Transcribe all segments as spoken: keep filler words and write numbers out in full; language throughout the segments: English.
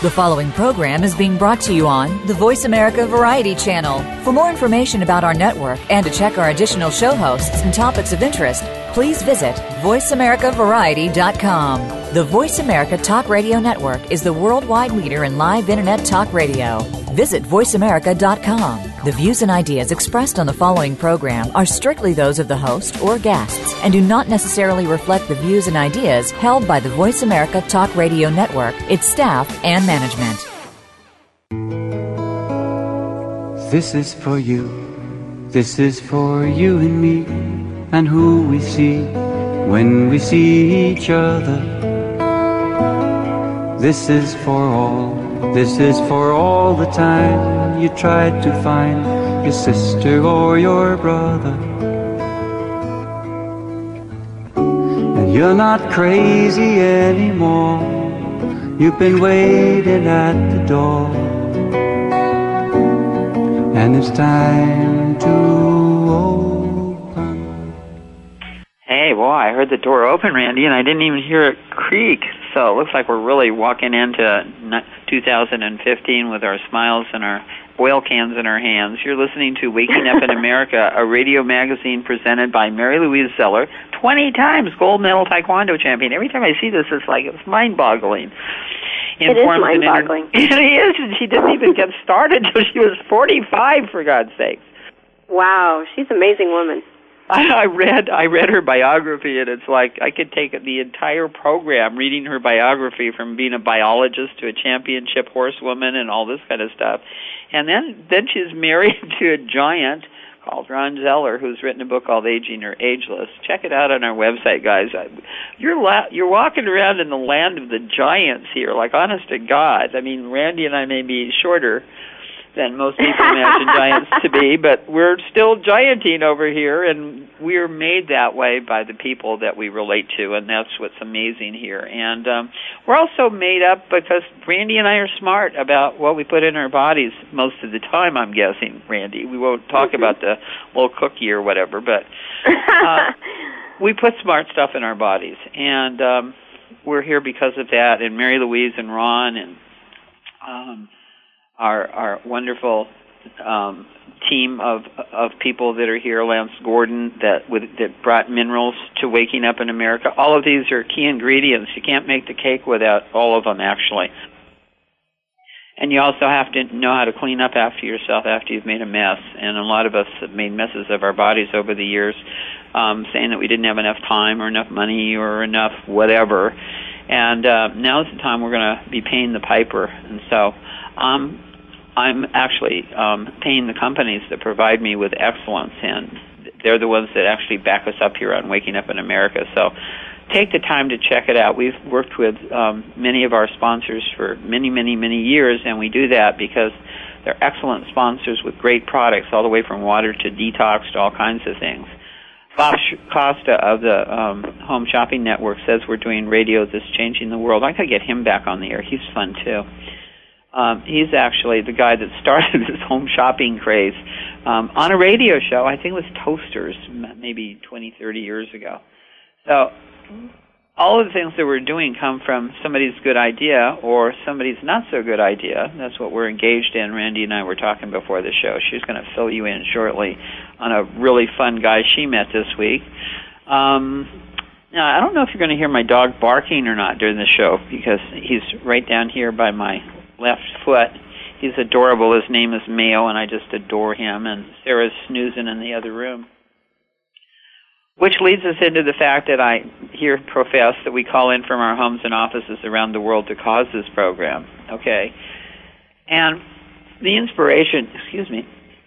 The following program is being brought to you on the Voice America Variety Channel. For more information about our network and to check our additional show hosts and topics of interest, please visit voice america variety dot com. The Voice America Talk Radio Network is the worldwide leader in live Internet talk radio. Visit voice america dot com. The views and ideas expressed on the following program are strictly those of the host or guests and do not necessarily reflect the views and ideas held by the Voice America Talk Radio Network, its staff, and management. This is for you. This is for you and me, and who we see when we see each other. This is for all. This is for all the time you tried to find your sister or your brother. And you're not crazy anymore. You've been waiting at the door, and it's time to open. Hey, boy, I heard the door open, Randy, and I didn't even hear it creak. So it looks like we're really walking into two thousand fifteen with our smiles and our oil cans in our hands. You're listening to Waking Up in America, a radio magazine presented by Mary Louise Zeller, twenty times gold medal taekwondo champion. Every time I see this, it's like it's mind-boggling. It is mind-boggling. It is, and she didn't even get started until she was forty-five, for God's sakes. Wow, she's an amazing woman. I, I read I read her biography, and it's like I could take the entire program reading her biography, from being a biologist to a championship horsewoman and all this kind of stuff. And then, then she's married to a giant called Ron Zeller, who's written a book called Aging or Ageless. Check it out on our website, guys. You're la- you're walking around in the land of the giants here, like, honest to God. I mean, Randy and I may be shorter than most people imagine giants to be, but we're still gianting over here, and we're made that way by the people that we relate to, and that's what's amazing here. And um, we're also made up because Randy and I are smart about what we put in our bodies most of the time, I'm guessing, Randy. We won't talk mm-hmm. about the little cookie or whatever, but uh, we put smart stuff in our bodies, and um, we're here because of that, and Mary Louise and Ron and um, Our, our wonderful um, team of of people that are here, Lance Gordon, that with, that brought minerals to Waking Up in America. All of these are key ingredients. You can't make the cake without all of them, actually. And you also have to know how to clean up after yourself after you've made a mess. And a lot of us have made messes of our bodies over the years, um, saying that we didn't have enough time or enough money or enough whatever. And uh, now's the time we're going to be paying the piper. And so Um, I'm actually um, paying the companies that provide me with excellence, and they're the ones that actually back us up here on Waking Up in America. So take the time to check it out. We've worked with um, many of our sponsors for many, many, many years, and we do that because they're excellent sponsors with great products, all the way from water to detox to all kinds of things. Bob Costa of the um, Home Shopping Network says we're doing radio that's changing the world. I could get him back on the air. He's fun, too. Um, he's actually the guy that started this home shopping craze um, on a radio show. I think it was Toasters, maybe twenty, thirty years ago. So all of the things that we're doing come from somebody's good idea or somebody's not so good idea. That's what we're engaged in. Randy and I were talking before the show. She's going to fill you in shortly on a really fun guy she met this week. Um, now, I don't know if you're going to hear my dog barking or not during the show, because he's right down here by my left foot. He's adorable. His name is Mayo, and I just adore him. And Sarah's snoozing in the other room. Which leads us into the fact that I hear profess that we call in from our homes and offices around the world to cause this program. Okay? And the inspiration, excuse me,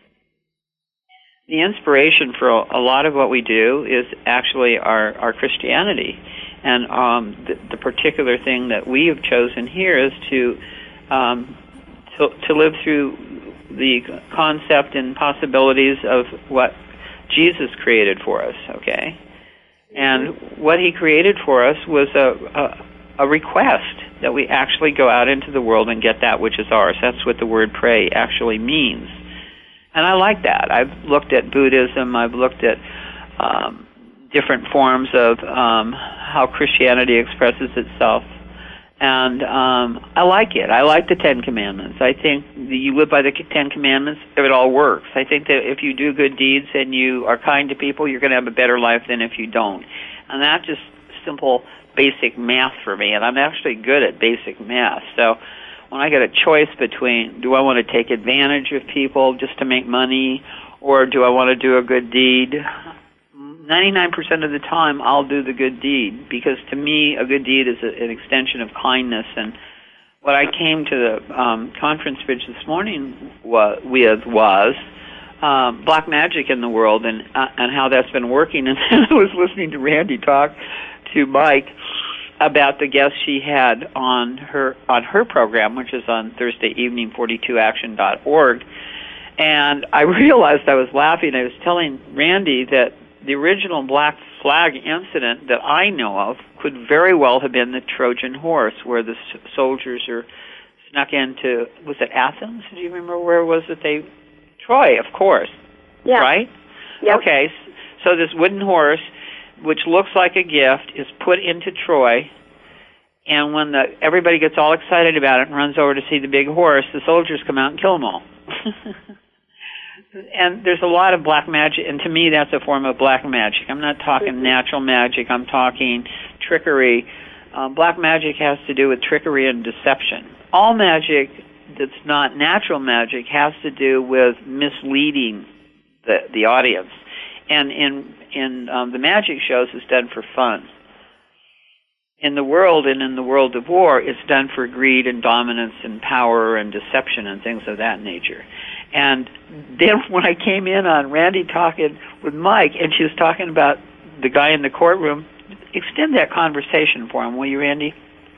the inspiration for a lot of what we do is actually our, our Christianity. And um, the, the particular thing that we have chosen here is to Um, to, to live through the concept and possibilities of what Jesus created for us, okay? And what he created for us was a, a, a request that we actually go out into the world and get that which is ours. That's what the word pray actually means. And I like that. I've looked at Buddhism. I've looked at um, different forms of um, how Christianity expresses itself. And um, I like it. I like the Ten Commandments. I think that you live by the Ten Commandments, it all works. I think that if you do good deeds and you are kind to people, you're going to have a better life than if you don't. And that's just simple, basic math for me. And I'm actually good at basic math. So when I get a choice between, do I want to take advantage of people just to make money, or do I want to do a good deed, ninety-nine percent of the time I'll do the good deed, because to me a good deed is a, an extension of kindness. And what I came to the um, conference bridge this morning wa- with was um, black magic in the world, and uh, and how that's been working. And then I was listening to Randy talk to Mike about the guest she had on her on her program, which is on Thursday evening, forty-two action dot org. And I realized I was laughing. I was telling Randy that the original Black Flag incident that I know of could very well have been the Trojan horse, where the s- soldiers are snuck into, was it Athens? Do you remember where was it? They Troy, of course. Yeah. Right? Yep. Okay, so this wooden horse, which looks like a gift, is put into Troy, and when the everybody gets all excited about it and runs over to see the big horse, the soldiers come out and kill them all. And there's a lot of black magic, and to me that's a form of black magic. I'm not talking mm-hmm. natural magic, I'm talking trickery. Uh, black magic has to do with trickery and deception. All magic that's not natural magic has to do with misleading the the audience. And in, in um, the magic shows, it's done for fun. In the world, and in the world of war, it's done for greed and dominance and power and deception and things of that nature. And then when I came in on Randy talking with Mike, and she was talking about the guy in the courtroom, extend that conversation for him, will you, Randy?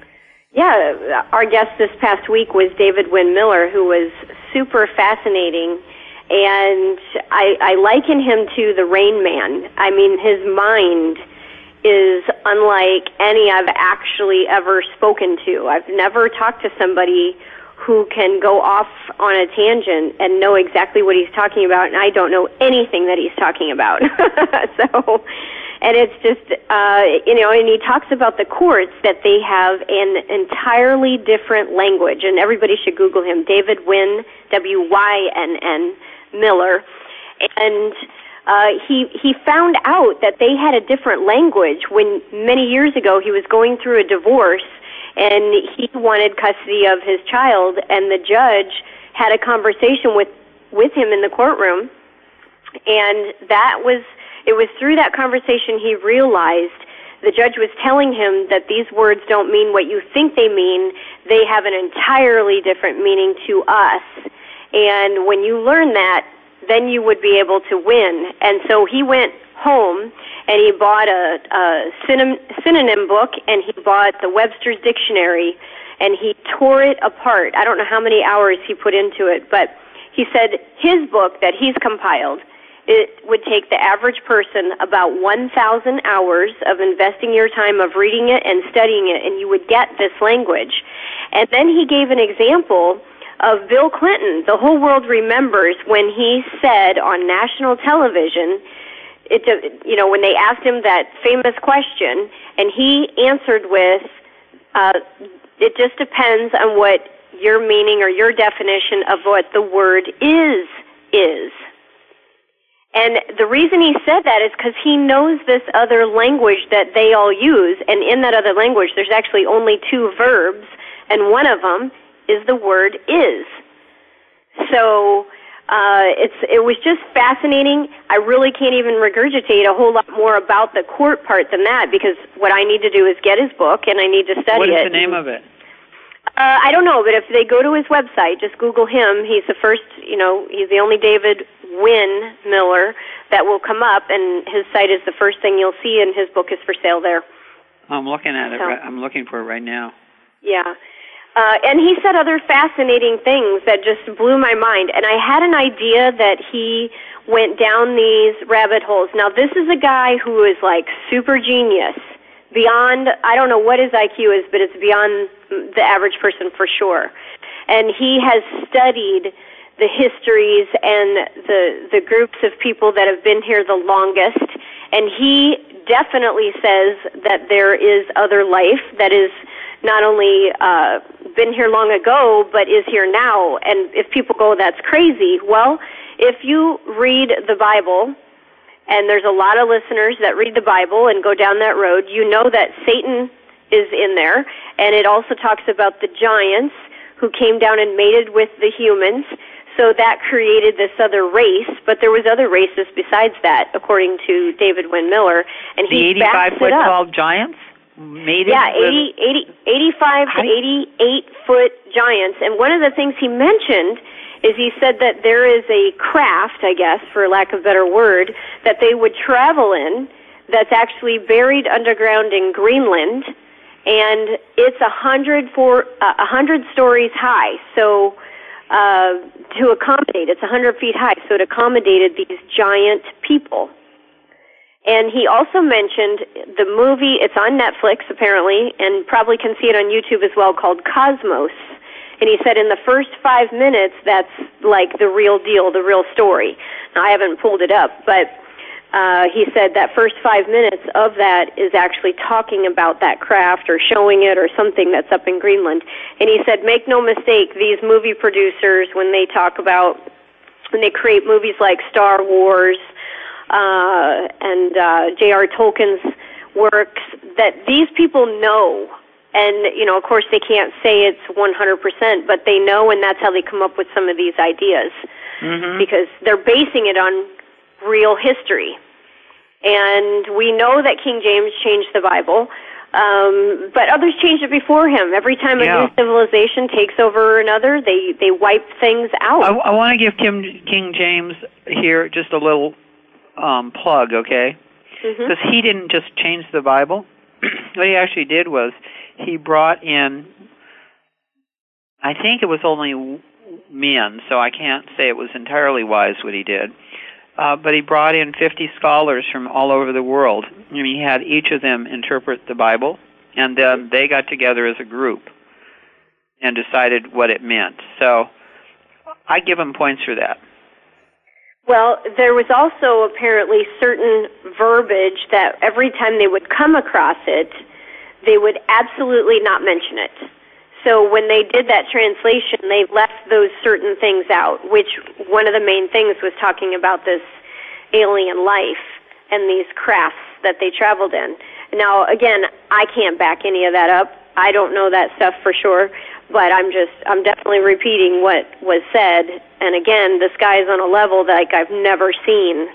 Yeah, our guest this past week was David Wynn Miller, who was super fascinating, and I, I liken him to the Rain Man. I mean, his mind is unlike any I've actually ever spoken to. I've never talked to somebody who can go off on a tangent and know exactly what he's talking about, and I don't know anything that he's talking about. So, and it's just, uh, you know, and he talks about the courts, that they have an entirely different language, and everybody should Google him, David Wynn, W Y N N, Miller, and uh, he he found out that they had a different language when many years ago he was going through a divorce, and he wanted custody of his child, and the judge had a conversation with, with him in the courtroom, and that was, it was through that conversation he realized the judge was telling him that these words don't mean what you think they mean, they have an entirely different meaning to us, and when you learn that, then you would be able to win. And so he went home, and he bought a, a synonym, synonym book, and he bought the Webster's Dictionary, and he tore it apart. I don't know how many hours he put into it, but he said his book that he's compiled, it would take the average person about one thousand hours of investing your time of reading it and studying it, and you would get this language. And then he gave an example of Bill Clinton. The whole world remembers when he said on national television, it, you know, when they asked him that famous question, and he answered with, uh, it just depends on what your meaning or your definition of what the word is, is. And the reason he said that is because he knows this other language that they all use, and in that other language there's actually only two verbs, and one of them is the word is. So uh, it's it was just fascinating. I really can't even regurgitate a whole lot more about the court part than that, because what I need to do is get his book, and I need to study it. What is it. the name of it? Uh, I don't know, but if they go to his website, just Google him. He's the first, you know, he's the only David Wynn Miller that will come up, and his site is the first thing you'll see, and his book is for sale there. I'm looking at it. So, right, I'm looking for it right now. Yeah. Uh, and he said other fascinating things that just blew my mind. And I had an idea that he went down these rabbit holes. Now, this is a guy who is like super genius, beyond, I don't know what his I Q is, but it's beyond the average person for sure. And he has studied the histories and the the groups of people that have been here the longest. And he definitely says that there is other life that is not only uh, been here long ago, but is here now. And if people go, that's crazy. Well, if you read the Bible, and there's a lot of listeners that read the Bible and go down that road, you know that Satan is in there. And it also talks about the giants who came down and mated with the humans. So that created this other race, but there was other races besides that, according to David Wynn Miller. And the he eighty-five foot tall giants? Mated yeah, with... eighty, eighty, eighty-five to eighty-eight foot giants. And one of the things he mentioned is he said that there is a craft, I guess, for lack of a better word, that they would travel in that's actually buried underground in Greenland, and it's a hundred for a hundred stories high. So uh, to accommodate, it's a hundred feet high. So it accommodated these giant people. And he also mentioned the movie. It's on Netflix apparently, and probably can see it on YouTube as well, called Cosmos. And he said in the first five minutes, that's like the real deal, the real story. Now, I haven't pulled it up, but uh, he said that first five minutes of that is actually talking about that craft or showing it or something that's up in Greenland. And he said, make no mistake, these movie producers, when they talk about, when they create movies like Star Wars uh, and uh, J R Tolkien's works, that these people know. And, you know, of course, they can't say it's one hundred percent, but they know, and that's how they come up with some of these ideas, mm-hmm. because they're basing it on real history. And we know that King James changed the Bible, um, but others changed it before him. Every time a yeah. new civilization takes over another, they, they wipe things out. I, I want to give Kim, King James here just a little um, plug, okay? Because mm-hmm. he didn't just change the Bible. What he actually did was he brought in, I think it was only men, so I can't say it was entirely wise what he did, uh, but he brought in fifty scholars from all over the world, and he had each of them interpret the Bible, and then they got together as a group and decided what it meant. So I give him points for that. Well, there was also apparently certain verbiage that every time they would come across it, they would absolutely not mention it. So when they did that translation, they left those certain things out, which one of the main things was talking about this alien life and these crafts that they traveled in. Now, again, I can't back any of that up. I don't know that stuff for sure, but I'm just, I'm definitely repeating what was said. And again, this guy's on a level that like, I've never seen.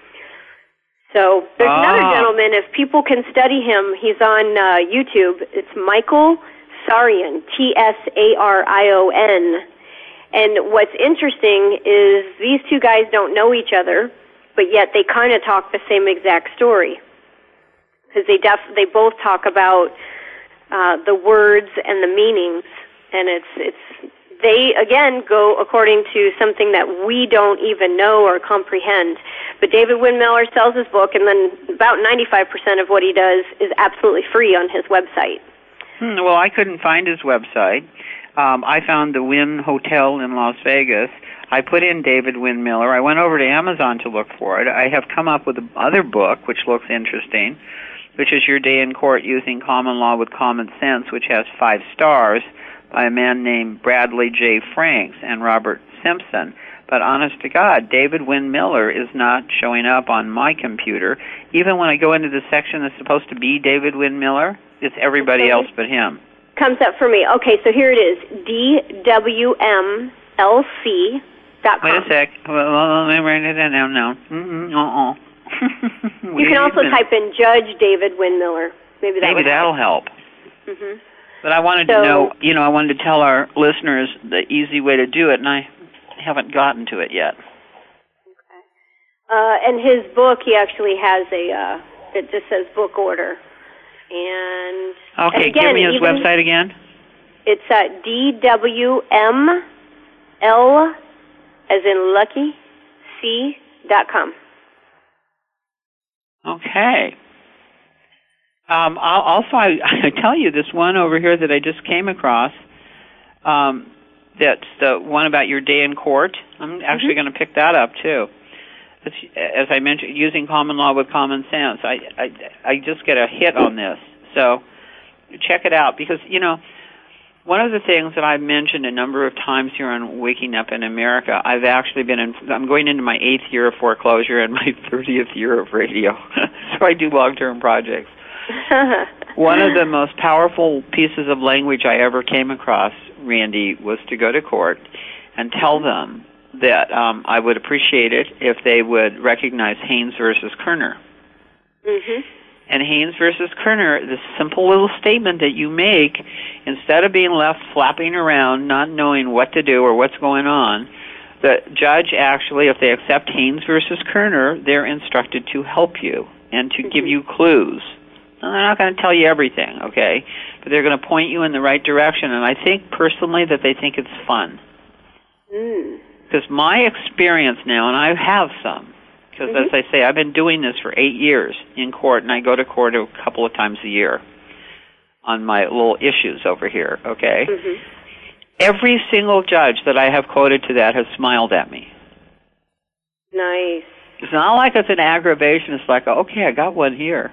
So there's ah. another gentleman, if people can study him, he's on uh, YouTube. It's Michael Sarion, T S A R I O N. And what's interesting is these two guys don't know each other, but yet they kind of talk the same exact story. Because they, def- they both talk about uh, the words and the meanings. And it's it's they, again, go according to something that we don't even know or comprehend. But David Wynn Miller sells his book, and then about ninety-five percent of what he does is absolutely free on his website. Hmm, well, I couldn't find his website. Um, I found the Wynn Hotel in Las Vegas. I put in David Wynn Miller. I went over to Amazon to look for it. I have come up with another book, which looks interesting, which is Your Day in Court Using Common Law with Common Sense, which has five stars, by a man named Bradley J. Franks and Robert Simpson. But honest to God, David Wynn Miller is not showing up on my computer. Even when I go into the section that's supposed to be David Wynn Miller, it's everybody okay. else but him. Comes up for me. Okay, so here it is, D W M L C dot com. Wait a sec. Well, let me write it down now. Mm-hmm. Uh-uh. You can also type in Judge David Wynn Miller. Maybe, that Maybe that'll help. help. Mm-hmm. But I wanted so, to know, you know, I wanted to tell our listeners the easy way to do it, and I haven't gotten to it yet. Okay. Uh, and his book, he actually has a, uh, it just says book order. And Okay, and again, give me his even, website again. It's at D W M L, as in lucky, C dot com. Okay. Um, I'll, also, I, I tell you this one over here that I just came across. Um, that's the one about your day in court. I'm actually mm-hmm. going to pick that up too. It's, as I mentioned, using common law with common sense. I, I I just get a hit on this. So check it out because, you know, one of the things that I've mentioned a number of times here on Waking Up in America, I've actually been in, I'm going into my eighth year of foreclosure and my thirtieth year of radio. So I do long-term projects. One of the most powerful pieces of language I ever came across, Randy, was to go to court and tell them that um, I would appreciate it if they would recognize Haynes versus Kerner. Mm-hmm. And Haynes versus Kerner, this simple little statement that you make, instead of being left flapping around, not knowing what to do or what's going on, the judge actually, if they accept Haynes versus Kerner, they're instructed to help you and to mm-hmm. give you clues. Now, they're not going to tell you everything, okay? But they're going to point you in the right direction. And I think personally that they think it's fun. Because mm. my experience now, and I have some, because mm-hmm. as I say, I've been doing this for eight years in court, and I go to court a couple of times a year on my little issues over here, okay? Mm-hmm. Every single judge that I have quoted to that has smiled at me. Nice. It's not like it's an aggravation. It's like, okay, I got one here.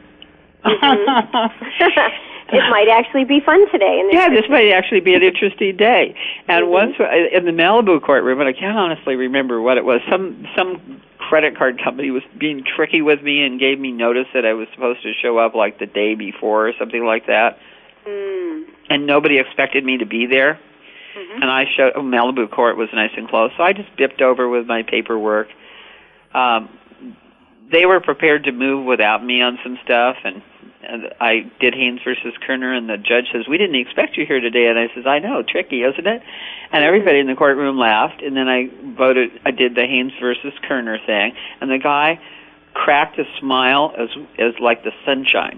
Mm-hmm. It might actually be fun today. And yeah, this might actually be an interesting day. And mm-hmm. once in the Malibu courtroom, and I can't honestly remember what it was, some some credit card company was being tricky with me and gave me notice that I was supposed to show up like the day before or something like that. Mm. And nobody expected me to be there. Mm-hmm. And I showed, oh, Malibu court was nice and close, so I just bipped over with my paperwork. Um, they were prepared to move without me on some stuff, and, and I did Haynes versus Kerner, and the judge says, we didn't expect you here today. And I says, I know, tricky, isn't it? And everybody in the courtroom laughed, and then I voted, I did the Haynes versus Kerner thing, and the guy cracked a smile as as like the sunshine.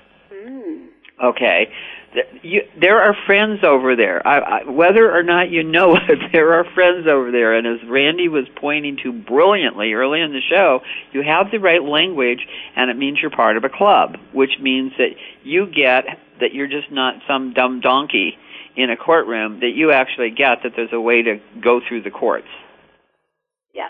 Mm. Okay. You, there are friends over there. I, I, whether or not you know it, there are friends over there. And as Randy was pointing to brilliantly early in the show, you have the right language, and it means you're part of a club, which means that you get that you're just not some dumb donkey in a courtroom, that you actually get that there's a way to go through the courts. Yes.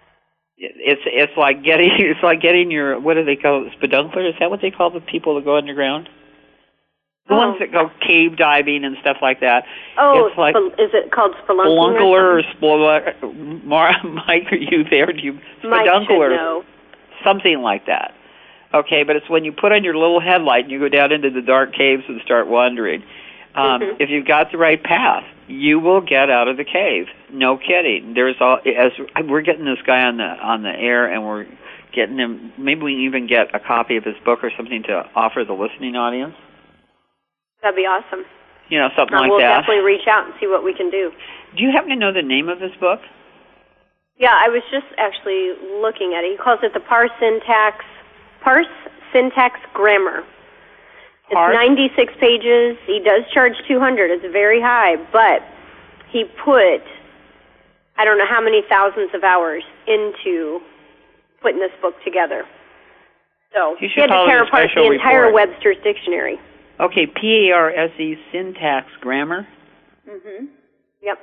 It's it's like getting it's like getting your, what do they call it, spedunkler? Is that what they call the people that go underground? The oh. ones that go cave diving and stuff like that. Oh, it's like, is it called spelunking? Spelunker or spelunker. Mike, are you there? Do you Mike should know. Something like that. Okay, but it's when you put on your little headlight and you go down into the dark caves and start wandering. Um, mm-hmm. If you've got the right path, you will get out of the cave. No kidding. There's all as we're getting this guy on the on the air, and we're getting him. Maybe we can even get a copy of his book or something to offer the listening audience. That'd be awesome. You know, something um, like we'll that. We'll definitely reach out and see what we can do. Do you happen to know the name of this book? Yeah, I was just actually looking at it. He calls it the Parse Syntax, Parse Syntax Grammar. It's Parse? ninety-six pages. He does charge two hundred. It's very high, but he put, I don't know how many thousands of hours into putting this book together. So he had to tear apart the entire report. Webster's Dictionary. Okay, P A R S E, Syntax Grammar? Mm-hmm. Yep.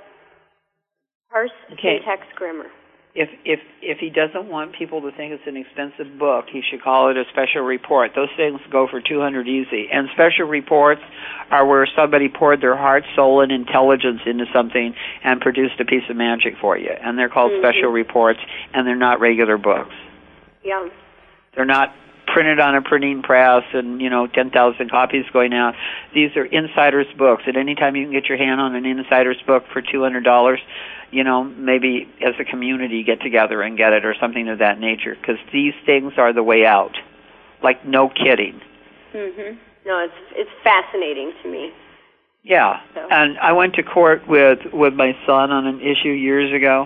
Parse okay. Syntax Grammar. If if if he doesn't want people to think it's an expensive book, he should call it a special report. Those things go for two hundred easy. And special reports are where somebody poured their heart, soul, and intelligence into something and produced a piece of magic for you. And they're called mm-hmm. special reports, and they're not regular books. Yeah. They're not printed on a printing press and, you know, ten thousand copies going out. These are insider's books. At any time you can get your hand on an insider's book for two hundred dollars, you know, maybe as a community get together and get it or something of that nature, because these things are the way out. Like, no kidding. Mm-hmm. No, it's it's fascinating to me. Yeah, so. And I went to court with, with my son on an issue years ago.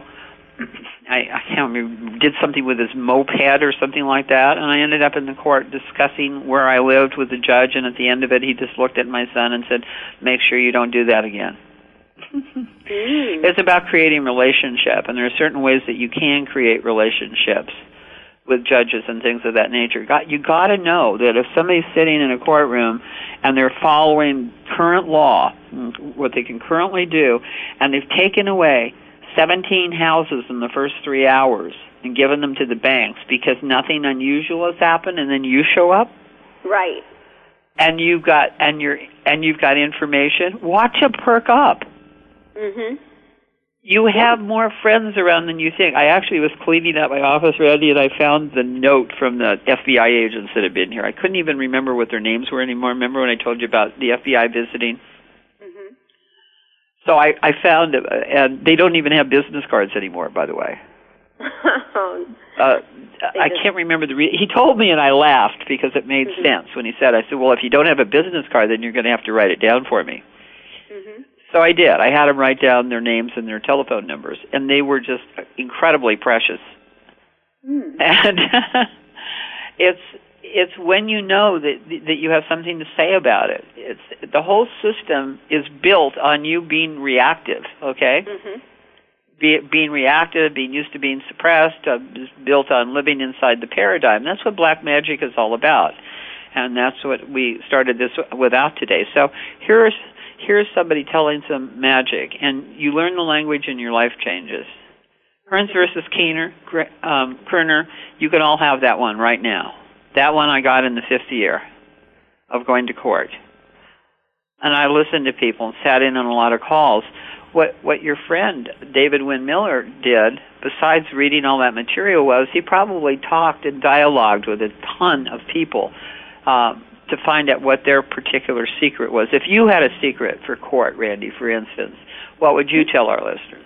I, I can't remember, did something with his moped or something like that, and I ended up in the court discussing where I lived with the judge, and at the end of it, he just looked at my son and said, make sure you don't do that again. mm. It's about creating relationship, and there are certain ways that you can create relationships with judges and things of that nature. Got, you got to know that if somebody's sitting in a courtroom and they're following current law, what they can currently do, and they've taken away seventeen houses in the first three hours and given them to the banks because nothing unusual has happened, and then you show up, right? And you've got and you're and you've got information, watch them perk up. Mm-hmm. You have more friends around than you think. I actually was cleaning up my office, Randy, and I found the note from the F B I agents that had been here. I couldn't even remember what their names were anymore. Remember when I told you about the F B I visiting? Mm-hmm. So I, I found it, and they don't even have business cards anymore, by the way. uh, I can't remember the re- he told me, and I laughed because it made mm-hmm. sense when he said, I said, well, if you don't have a business card, then you're going to have to write it down for me. Mm-hmm. So I did. I had them write down their names and their telephone numbers, and they were just incredibly precious. Mm. And it's it's when you know that that you have something to say about it. It's the whole system is built on you being reactive. Okay. Mm-hmm. Be, being reactive, being used to being suppressed, uh, is built on living inside the paradigm. That's what black magic is all about, and that's what we started this without today. So here's here's somebody telling some magic, and you learn the language, and your life changes. Hearns versus Keener, um, Kerner, you can all have that one right now. That one I got in the fifth year of going to court, and I listened to people and sat in on a lot of calls. What what your friend David Wynn Miller did, besides reading all that material, was he probably talked and dialogued with a ton of people um, to find out what their particular secret was. If you had a secret for court, Randy, for instance, what would you tell our listeners?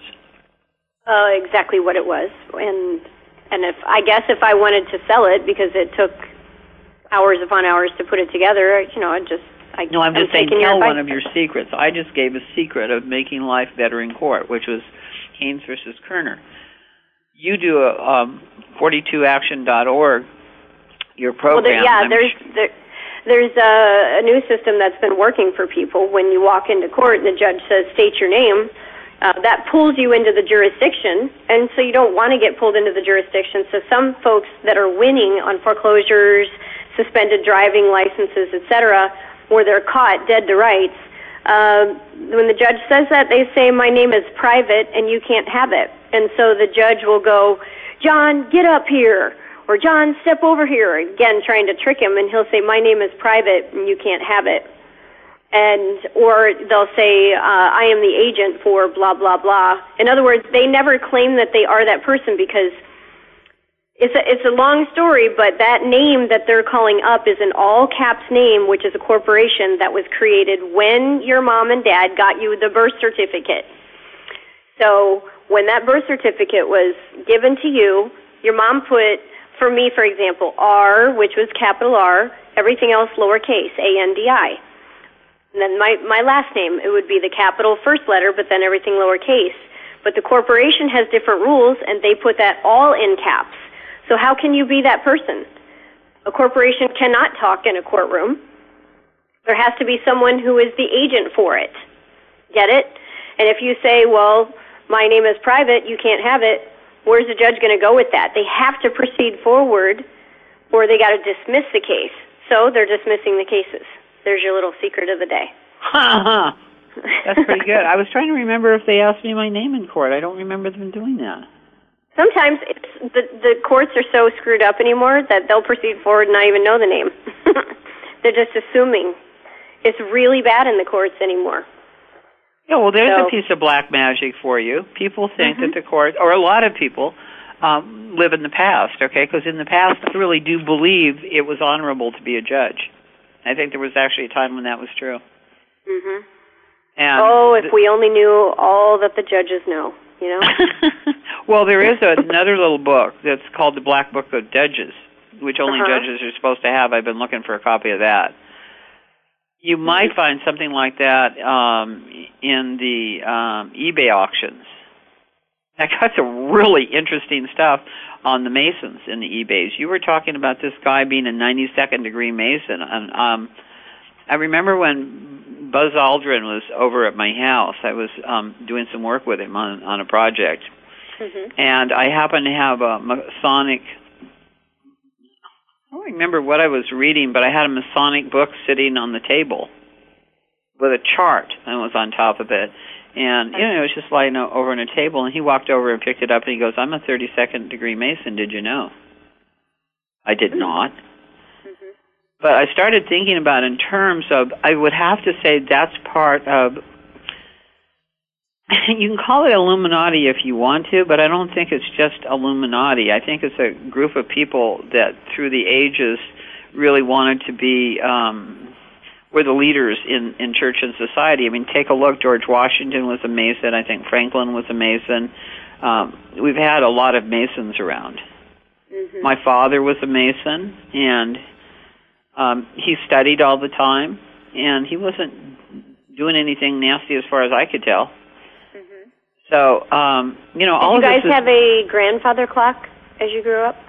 Uh, exactly what it was, and and if I guess if I wanted to sell it because it took hours upon hours to put it together, you know, I just. I, no, I'm just I'm saying tell one of your secrets. I just gave a secret of making life better in court, which was Hearns versus Kerner. You do a um, forty-two action dot org, your program. Well, there, yeah, I'm there's there, there's a, a new system that's been working for people. When you walk into court and the judge says, state your name, uh, that pulls you into the jurisdiction, and so you don't want to get pulled into the jurisdiction. So some folks that are winning on foreclosures, suspended driving licenses, et cetera, where they're caught dead to rights, uh, when the judge says that, they say, my name is private and you can't have it. And so the judge will go, John, get up here, or John, step over here, again, trying to trick him, and he'll say, my name is private and you can't have it. And or they'll say, uh, I am the agent for blah, blah, blah. In other words, they never claim that they are that person because It's a, it's a long story, but that name that they're calling up is an all-caps name, which is a corporation that was created when your mom and dad got you the birth certificate. So when that birth certificate was given to you, your mom put, for me, for example, R, which was capital R, everything else lowercase, A N D I. And then my, my last name, it would be the capital first letter, but then everything lowercase. But the corporation has different rules, and they put that all in caps. So how can you be that person? A corporation cannot talk in a courtroom. There has to be someone who is the agent for it. Get it? And if you say, well, my name is private, you can't have it, where's the judge going to go with that? They have to proceed forward or they got to dismiss the case. So they're dismissing the cases. There's your little secret of the day. Ha ha. That's pretty good. I was trying to remember if they asked me my name in court. I don't remember them doing that. Sometimes it's, the, the courts are so screwed up anymore that they'll proceed forward and not even know the name. They're just assuming. It's really bad in the courts anymore. Yeah, well, there's so, a piece of black magic for you. People think mm-hmm. that the court, or a lot of people, um, live in the past, okay? Because in the past, I really do believe it was honorable to be a judge. I think there was actually a time when that was true. Mm-hmm. And oh, if th- we only knew all that the judges know, you know? Well, there is a, another little book that's called the Black Book of Judges, which only uh-huh. judges are supposed to have. I've been looking for a copy of that. You might find something like that um, in the um, eBay auctions. I got some really interesting stuff on the Masons in the eBays. You were talking about this guy being a ninety-second degree Mason. And um, I remember when Buzz Aldrin was over at my house, I was um, doing some work with him on, on a project. Mm-hmm. And I happened to have a Masonic... I don't remember what I was reading, but I had a Masonic book sitting on the table with a chart that was on top of it. And, you know, it was just lying over on a table, and he walked over and picked it up, and he goes, I'm a thirty-second degree Mason, did you know? I did not. Mm-hmm. But I started thinking about in terms of, I would have to say that's part of, you can call it Illuminati if you want to, but I don't think it's just Illuminati. I think it's a group of people that through the ages really wanted to be, um, were the leaders in, in church and society. I mean, take a look. George Washington was a Mason. I think Franklin was a Mason. Um, we've had a lot of Masons around. Mm-hmm. My father was a Mason, and um, he studied all the time, and he wasn't doing anything nasty as far as I could tell. Mm-hmm. So, um, you know, Did all you of guys this is, have a grandfather clock as you grew up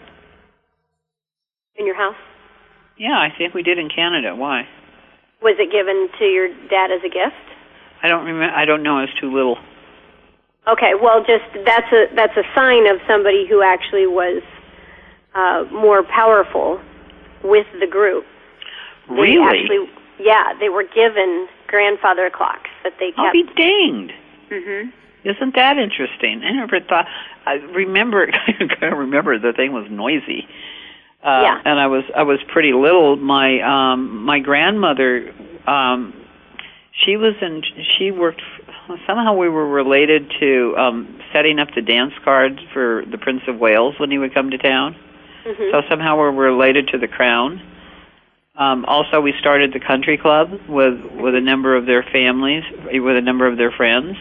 in your house? Yeah, I think we did in Canada. Why? Was it given to your dad as a gift? I don't remember. I don't know. I was too little. Okay, well, just that's a that's a sign of somebody who actually was uh, more powerful with the group. They Really? Actually, yeah, they were given grandfather clocks that they kept. I'll be danged. Mm-hmm. Isn't that interesting? I never thought. I remember. I kind of remember the thing was noisy. Uh, yeah. And I was I was pretty little. My um, my grandmother, um, she was in. She worked. Somehow we were related to um, setting up the dance cards for the Prince of Wales when he would come to town. Mm-hmm. So somehow we're related to the Crown. Um, also, we started the country club with with a number of their families, with a number of their friends.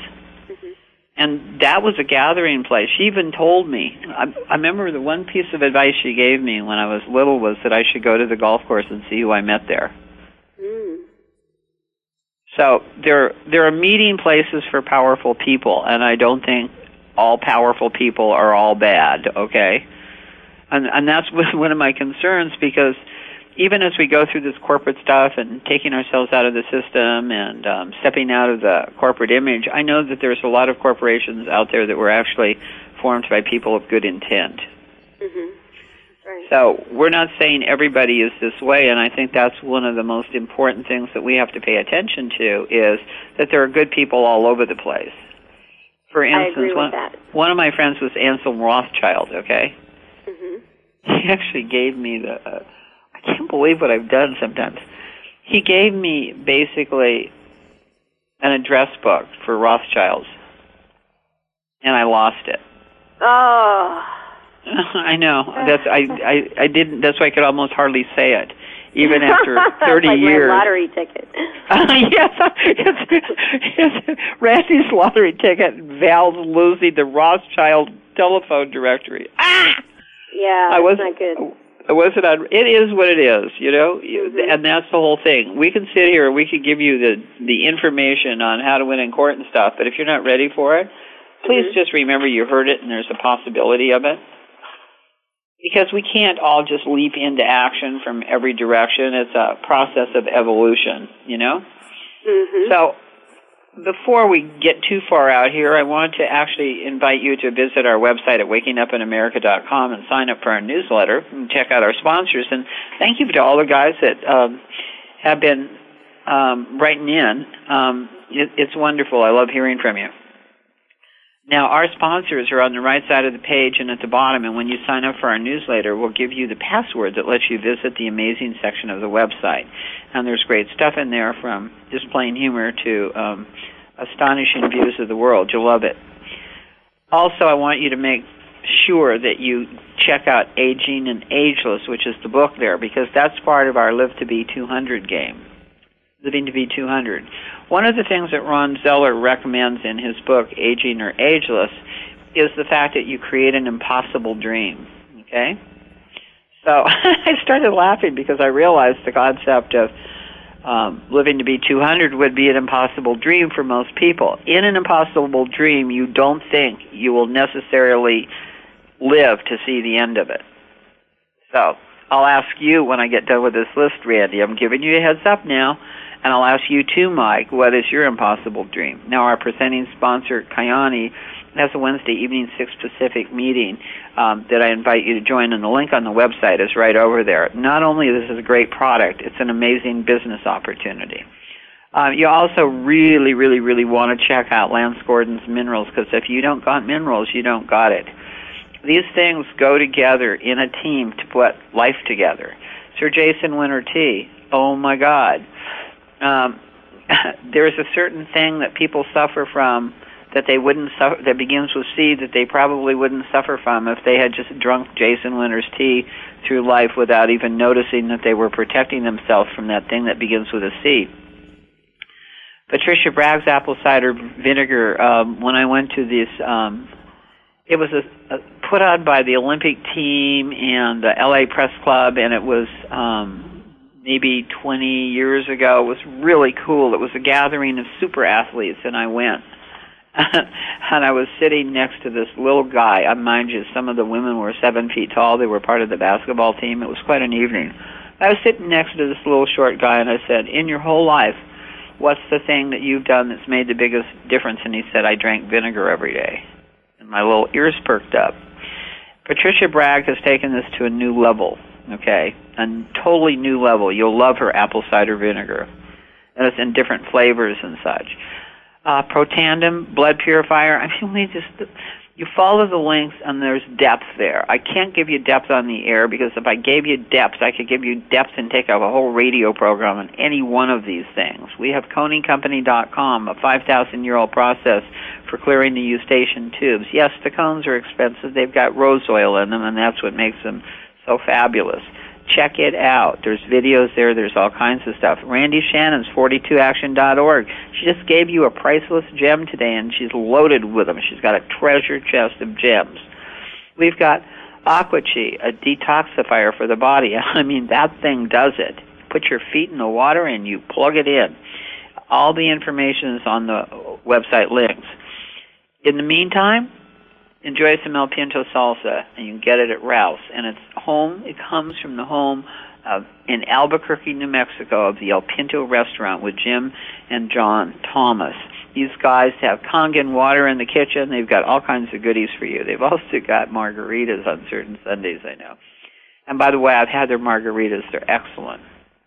And that was a gathering place. She even told me, I, I remember the one piece of advice she gave me when I was little was that I should go to the golf course and see who I met there. Mm. So there, there are meeting places for powerful people, and I don't think all powerful people are all bad, okay? And, and that's one of my concerns, because even as we go through this corporate stuff and taking ourselves out of the system and um, stepping out of the corporate image, I know that there's a lot of corporations out there that were actually formed by people of good intent. Mm-hmm. Right. So we're not saying everybody is this way, and I think that's one of the most important things that we have to pay attention to, is that there are good people all over the place. For instance, I agree with one, that. one of my friends was Anselm Rothschild, okay? Mm-hmm. He actually gave me the... Uh, I can't believe what I've done sometimes. He gave me basically an address book for Rothschilds, and I lost it. Oh. I know. That's I, I I didn't. That's why I could almost hardly say it, even after thirty like years. My lottery ticket. uh, yes, it's, it's Randy's lottery ticket. Val's losing the Rothschild telephone directory. Ah. Yeah, I was not good. It wasn't on, it is what it is, you know, mm-hmm. and that's the whole thing. We can sit here, we can give you the, the information on how to win in court and stuff, but if you're not ready for it, please mm-hmm. just remember you heard it and there's a possibility of it. Because we can't all just leap into action from every direction. It's a process of evolution, you know? Mm-hmm. So before we get too far out here, I wanted to actually invite you to visit our website at waking up in america dot com and sign up for our newsletter and check out our sponsors. And thank you to all the guys that um, have been um, writing in. Um, it, it's wonderful. I love hearing from you. Now, our sponsors are on the right side of the page and at the bottom, and when you sign up for our newsletter, we'll give you the password that lets you visit the amazing section of the website. And there's great stuff in there, from just plain humor to um, astonishing views of the world. You'll love it. Also, I want you to make sure that you check out Aging and Ageless, which is the book there, because that's part of our Live to Be two hundred game. Living to be two hundred. One of the things that Ron Zeller recommends in his book, Aging or Ageless, is the fact that you create an impossible dream, okay? So I started laughing because I realized the concept of um, living to be two hundred would be an impossible dream for most people. In an impossible dream, you don't think you will necessarily live to see the end of it. So I'll ask you when I get done with this list, Randy. I'm giving you a heads up now. And I'll ask you too, Mike, what is your impossible dream? Now, our presenting sponsor, Kyani, has a Wednesday evening, six Pacific meeting um, that I invite you to join, and the link on the website is right over there. Not only is this a great product, it's an amazing business opportunity. Uh, you also really, really, really want to check out Lance Gordon's Minerals, because if you don't got minerals, you don't got it. These things go together in a team to put life together. Sir Jason Winter tea. Oh my God. Um, there's a certain thing that people suffer from that they wouldn't suffer, that begins with C, that they probably wouldn't suffer from if they had just drunk Jason Winter's tea through life without even noticing that they were protecting themselves from that thing that begins with a C. Patricia Bragg's apple cider vinegar, um, when I went to this, um, it was a, a, put on by the Olympic team and the L A Press Club, and it was um, maybe twenty years ago. It was really cool. It was a gathering of super athletes, and I went. And I was sitting next to this little guy. I mind you, some of the women were seven feet tall. They were part of the basketball team. It was quite an evening. I was sitting next to this little short guy, and I said, in your whole life, what's the thing that you've done that's made the biggest difference? And he said, I drank vinegar every day. And my little ears perked up. Patricia Bragg has taken this to a new level, okay, a totally new level. You'll love her apple cider vinegar. And it's in different flavors and such. Uh, Protandim, blood purifier. I mean, we just, you follow the links and there's depth there. I can't give you depth on the air because if I gave you depth, I could give you depth and take up a whole radio program on any one of these things. We have Coney Company dot com, a five thousand year old process for clearing the eustachian tubes. Yes, the cones are expensive. They've got rose oil in them, and that's what makes them so fabulous. Check it out. There's videos there. There's all kinds of stuff. Randy Shannon's forty-two action dot org. She just gave you a priceless gem today, and she's loaded with them. She's got a treasure chest of gems. We've got AquaChi, a detoxifier for the body. I mean, that thing does it. Put your feet in the water, and you plug it in. All the information is on the website links. In the meantime, enjoy some El Pinto salsa, and you can get it at Ralph's. And it's home. It comes from the home of, in Albuquerque, New Mexico, of the El Pinto restaurant with Jim and John Thomas. These guys have Kangen water in the kitchen. They've got all kinds of goodies for you. They've also got margaritas on certain Sundays, I know. And by the way, I've had their margaritas. They're excellent.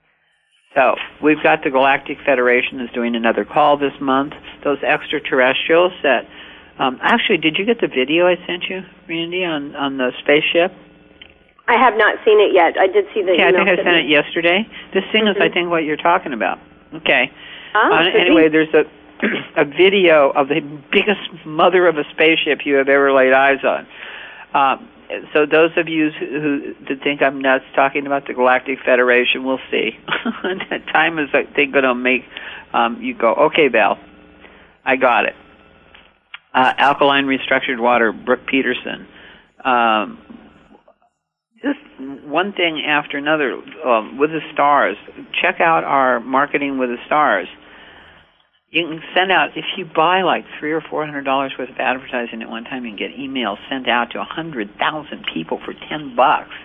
So we've got the Galactic Federation is doing another call this month. Those extraterrestrials that Um, actually, did you get the video I sent you, Randy, on, on the spaceship? I have not seen it yet. I did see the yeah, email. I think I sent me. it yesterday. This thing mm-hmm. is, I think, what you're talking about. Okay. Oh, uh, anyway, there's a a video of the biggest mother of a spaceship you have ever laid eyes on. Um, so those of you who, who think I'm nuts talking about the Galactic Federation, we'll see. That time is, I think, going to make um, you go, okay, Val, I got it. Uh, alkaline restructured water, Brooke Peterson. Um, just one thing after another. Um, with the stars, check out our Marketing with the Stars. You can send out, if you buy like three or four hundred dollars worth of advertising at one time, you can get emails sent out to a hundred thousand people for ten bucks.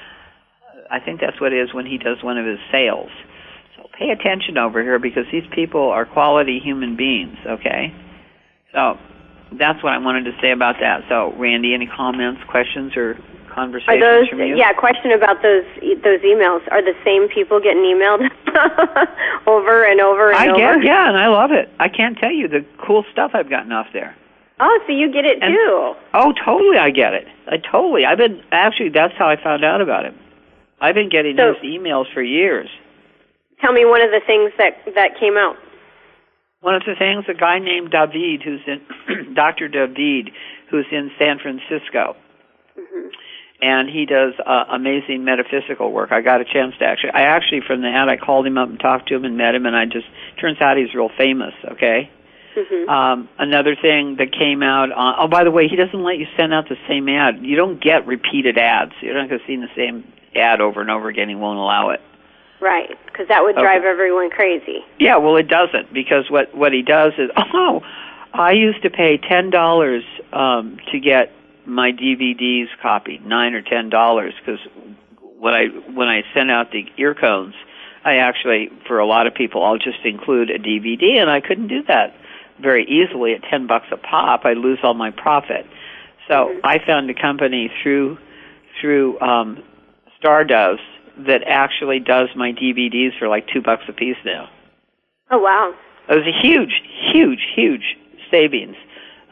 I think that's what it is when he does one of his sales. So pay attention over here because these people are quality human beings. Okay, so. That's what I wanted to say about that. So, Randy, any comments, questions, or conversations are those, from you? Yeah, question about those those emails. Are the same people getting emailed over and over and I over? get, yeah, and I love it. I can't tell you the cool stuff I've gotten off there. Oh, so you get it and, too? Oh, totally, I get it. I totally. I've been actually. That's how I found out about it. I've been getting so, his emails for years. Tell me one of the things that that came out. One of the things, a guy named David, who's in Doctor David, who's in San Francisco, mm-hmm. and he does uh, amazing metaphysical work. I got a chance to actually, I actually from the ad, I called him up and talked to him and met him, and I just turns out he's real famous. Okay. Mm-hmm. Um, another thing that came out. On, oh, by the way, he doesn't let you send out the same ad. You don't get repeated ads. You're not going to see the same ad over and over again. He won't allow it. Right, because that would drive okay. everyone crazy. Yeah, well, it doesn't, because what, what he does is, oh, I used to pay ten dollars um, to get my D V Ds copied, nine or ten dollars, because when I, when I send out the ear cones, I actually, for a lot of people, I'll just include a D V D, and I couldn't do that very easily at ten bucks a pop. I'd lose all my profit. So mm-hmm. I found a company through, through um, Stardust that actually does my D V Ds for like two bucks a piece now. Oh, wow. It was a huge, huge, huge savings.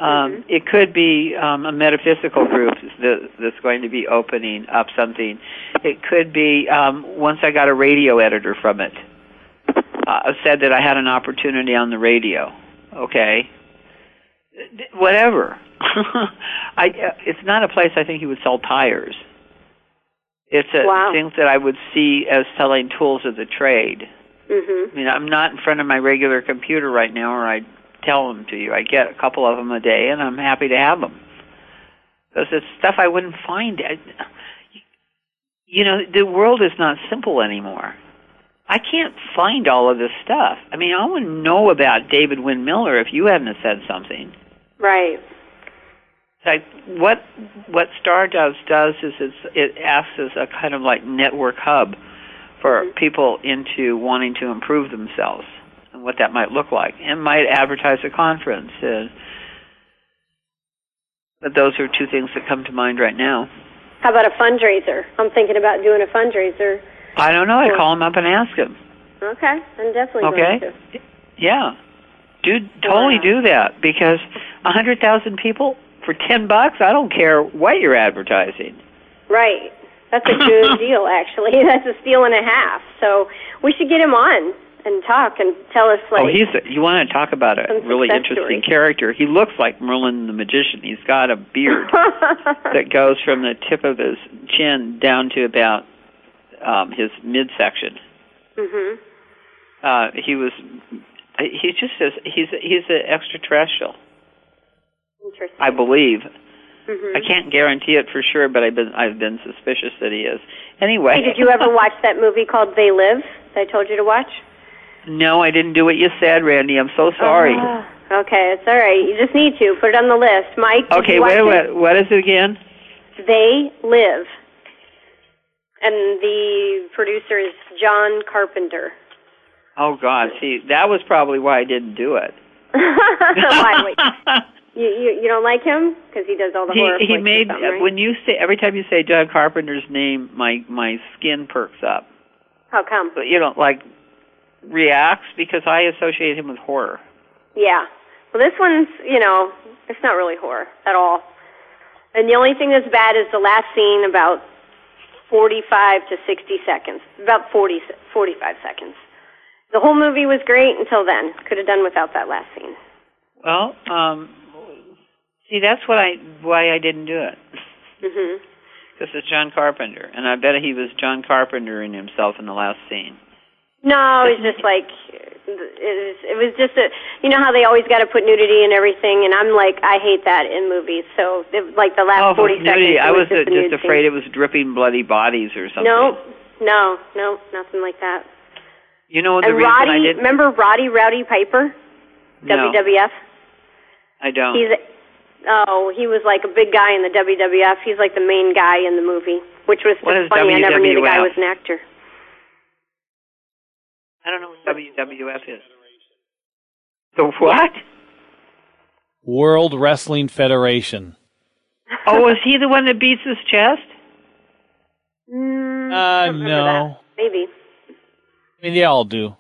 Um, it could be um, a metaphysical group that, that's going to be opening up something. It could be, um, once I got a radio editor from it, uh, said that I had an opportunity on the radio. Okay. Whatever. I, it's not a place I think he would sell tires. It's a wow. things that I would see as selling tools of the trade. Mm-hmm. I mean, I'm not in front of my regular computer right now, or I tell them to you. I get a couple of them a day, and I'm happy to have them. Because it's stuff I wouldn't find. You know, the world is not simple anymore. I can't find all of this stuff. I mean, I wouldn't know about David Wynn Miller if you hadn't said something. Right. Like what what Stardust does is it's, it acts as a kind of like network hub for mm-hmm. people into wanting to improve themselves. And what that might look like, and might advertise a conference. Uh, but those are two things that come to mind right now. How about a fundraiser? I'm thinking about doing a fundraiser. I don't know. I call him up and ask him. Okay, I'm definitely okay. going to. Yeah, do totally wow. do that, because a hundred thousand people for ten bucks. I don't care what you're advertising. Right. That's a good deal, actually. That's a steal and a half. So we should get him on and talk and tell us, like... Oh, he's a, you want to talk about a really interesting story. character. He looks like Merlin the Magician. He's got a beard that goes from the tip of his chin down to about um, his midsection. Mm-hmm. Uh, he was... He's just... A, he's he's an extraterrestrial. Interesting. I believe. Mm-hmm. I can't guarantee it for sure, but I've been I've been suspicious that he is. Anyway... Hey, did you ever watch that movie called They Live that I told you to watch? No, I didn't do what you said, Randy. I'm so sorry. Uh, okay, it's all right. You just need to. Put it on the list. Mike, did okay, you watch wait, it? wait, what is it again? They Live. And the producer is John Carpenter. Oh, God. See, that was probably why I didn't do it. Why? Wait. You, you you don't like him? Because he does all the he, horror he flicks made, or something, right? when you say, every time you say John Carpenter's name, my, my skin perks up. How come? But, you know, like... reacts because I associate him with horror. Yeah. Well, this one's, you know, it's not really horror at all. And the only thing that's bad is the last scene, about forty-five to sixty seconds. About forty, forty-five seconds. The whole movie was great until then. Could have done without that last scene. Well, um, see, that's what I why I didn't do it. Mm-hmm. Because it's John Carpenter. And I bet he was John Carpenter in himself in the last scene. No, it was just like, it was, it was just a, you know how they always got to put nudity and everything, and I'm like, I hate that in movies. So, it, like the last oh, forty nudity. seconds, I was, was just, uh, just afraid scene. It was dripping bloody bodies or something. No, no, no, nothing like that. You know the and reason Roddy, I didn't... remember Roddy Rowdy Piper? No. W W F? I don't. He's, oh, he was like a big guy in the W W F. He's like the main guy in the movie, which was what is funny. W W F? I never knew the guy was an actor. I don't know what W W F is. The what? World Wrestling Federation. Oh, is he the one that beats his chest? Mm, uh, no. That. Maybe. I mean, they all do.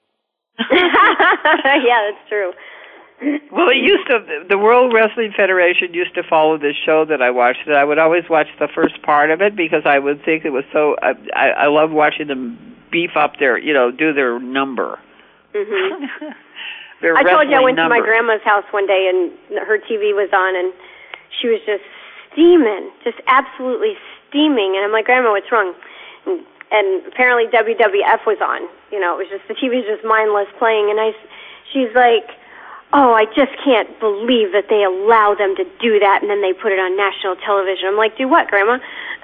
Yeah, that's true. Well, it used to, the World Wrestling Federation used to follow this show that I watched, that I would always watch the first part of it because I would think it was so, I, I, I love watching them beef up their, you know, do their number. Mm-hmm. their I told you I went number. to my grandma's house one day and her T V was on and she was just steaming, just absolutely steaming. And I'm like, Grandma, what's wrong? And, and apparently W W F was on. You know, it was just, the T V was just mindless playing. And I, she's like, oh, I just can't believe that they allow them to do that, and then they put it on national television. I'm like, do what, Grandma?